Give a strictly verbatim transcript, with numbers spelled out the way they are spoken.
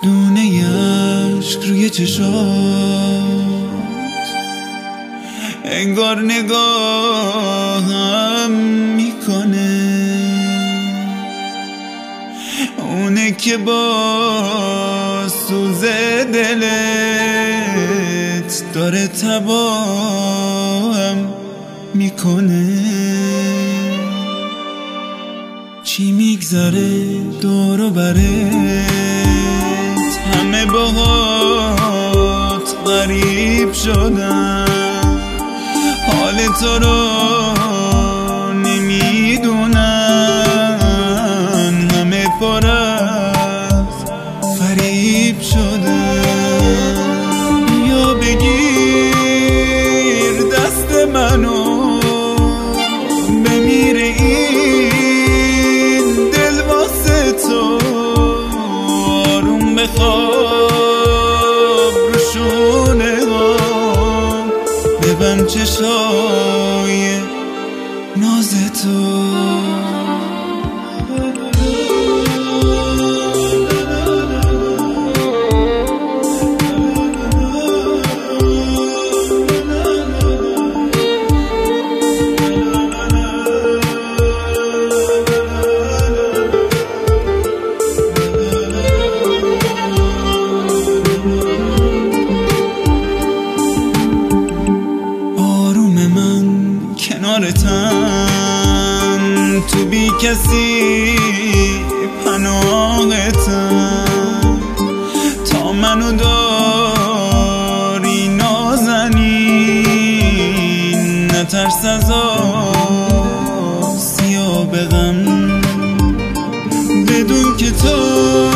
دونه عشق روی چشات، انگار نگاهم میکنه اونه که با سوز دلت داره تباهم میکنه. چی میگذره دور و برت، همه باهات غریب شدن، حال تو رو نمیدونن، همه پر از فریب شدن. یا بگیر دست منو بمیره این دل واسه تو، آروم بخواب رو شونه ها، ببند چشای ناز تو. کنارتم تو بی کسی پناهتم، تا منو داری نازنین، نترس از آسیا به غم، بدون که تو